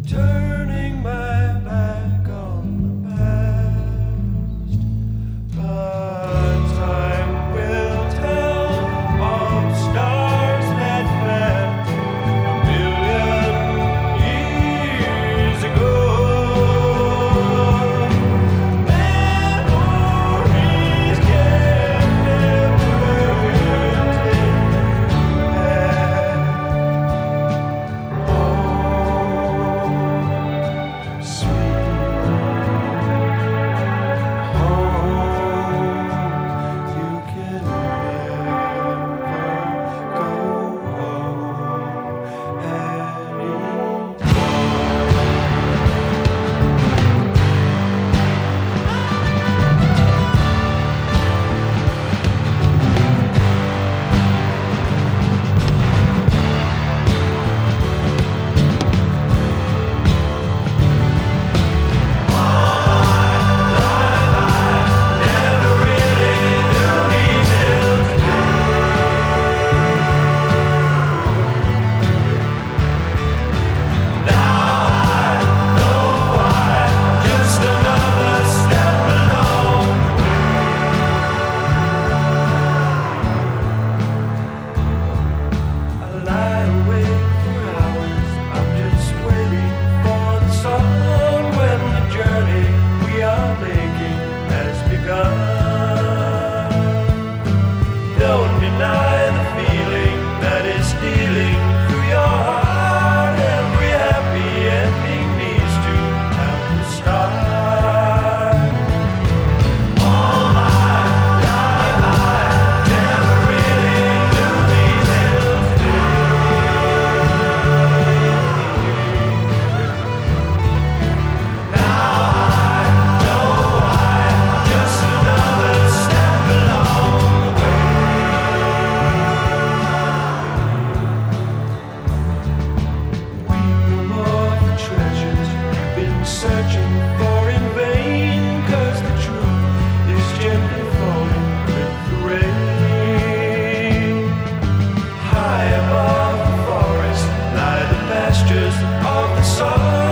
turning my back on the past. But time will tell of stars that fell a million years ago. Memories can never take back. Don't deny the feeling that is stealing through your heart. Every happy ending needs to have a start. All my life I never really knew these hills now I know why. Just another step along the way. Treasures you've been searching for in vain, 'cause the truth is gently falling with the rain. High above the forest lie the pastures of the sun.